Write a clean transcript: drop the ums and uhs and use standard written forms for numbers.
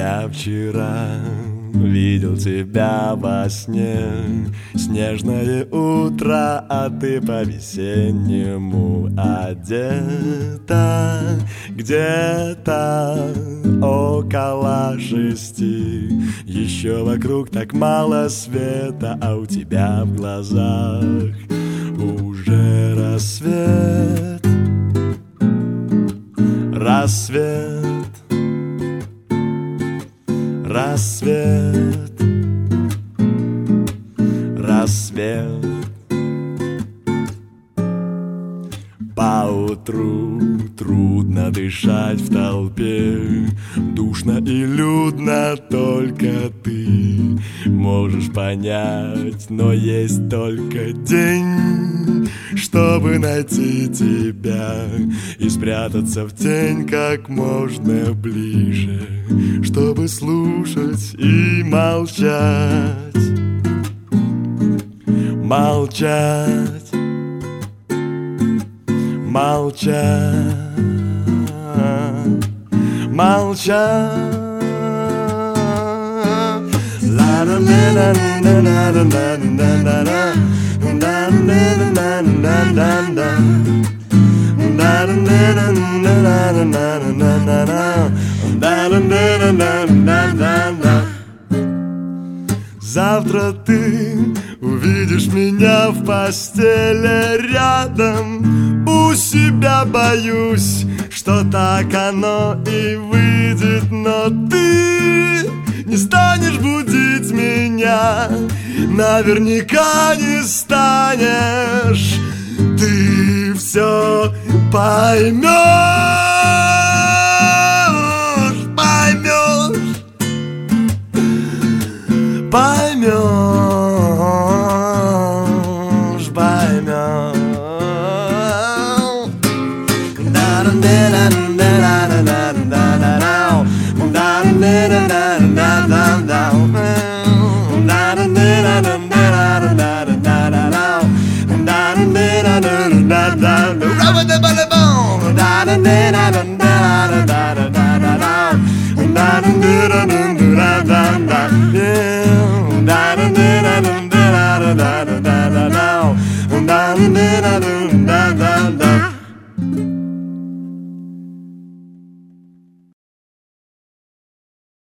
Я вчера видел тебя во сне. Снежное утро, а ты по-весеннему одета. Где-то около 6. Еще вокруг так мало света, а у тебя в глазах уже рассвет. Рассвет, рассвет, рассвет. Поутру трудно дышать в толпе, душно и людно, только ты можешь понять. Но есть только день, чтобы найти тебя и спрятаться в тень как можно ближе, чтобы слушать и молчать. Молчать, молчать, молчать. Завтра ты увидишь меня в постели рядом у себя. Боюсь, что так оно и выйдет, но ты не станешь будить меня, наверняка не станешь. Ты все поймешь, поймешь, поймешь.